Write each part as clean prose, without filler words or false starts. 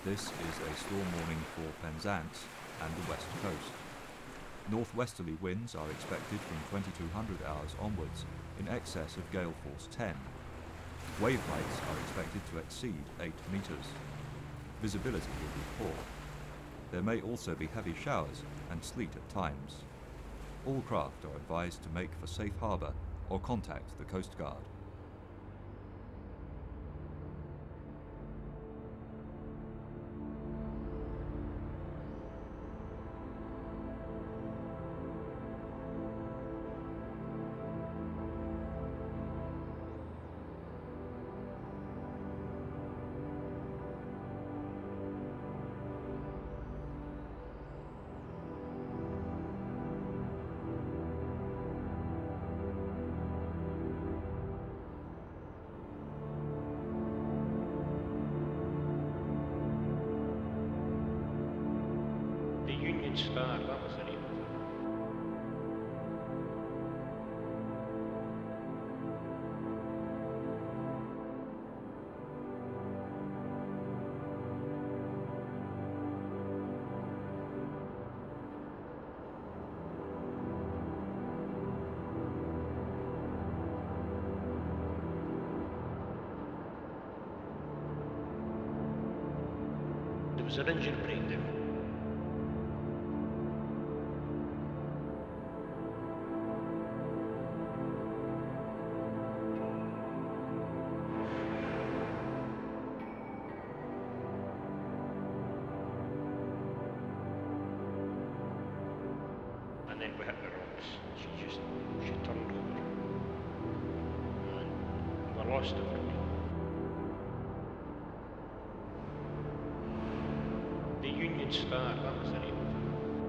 This is a storm warning for Penzance and the west coast. Northwesterly winds are expected from 2200 hours onwards in excess of gale force 10. Wave heights are expected to exceed 8 metres. Visibility will be poor. There may also be heavy showers and sleet at times. All craft are advised to make for safe harbour or contact the Coast Guard. Union Star, that was the name of it. There was an engine breakdown. And then we hit the rocks. She turned over. And we lost her. The Union Star, that was the name of it.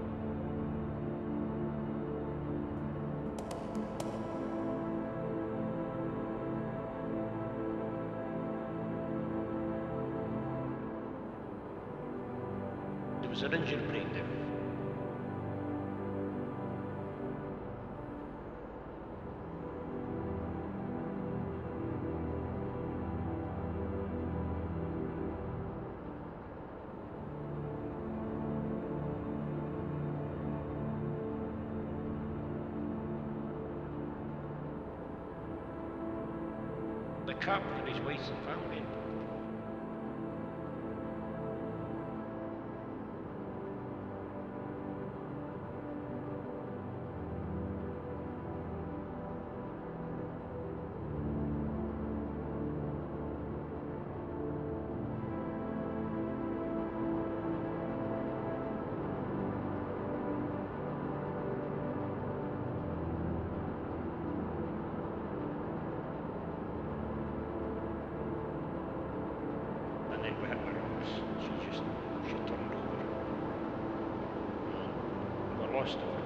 There was an engine breakdown. The captain and his wife and family. And then we hit the rocks. She turned over. And we lost her.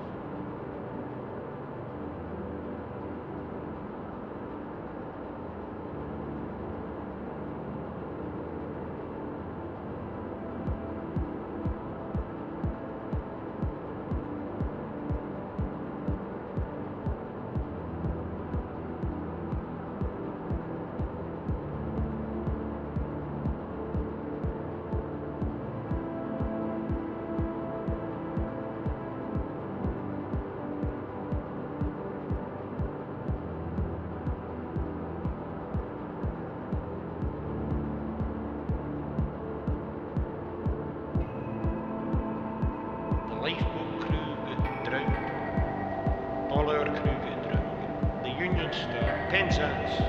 Lifeboat crew got drowned. All our crew got drowned. The Union Star, Penzance.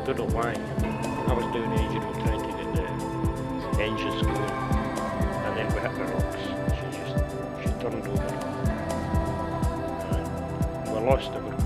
don't know why. I was down the engine room trying to get the engines going, and then we hit the rocks. She turned over. And we lost her.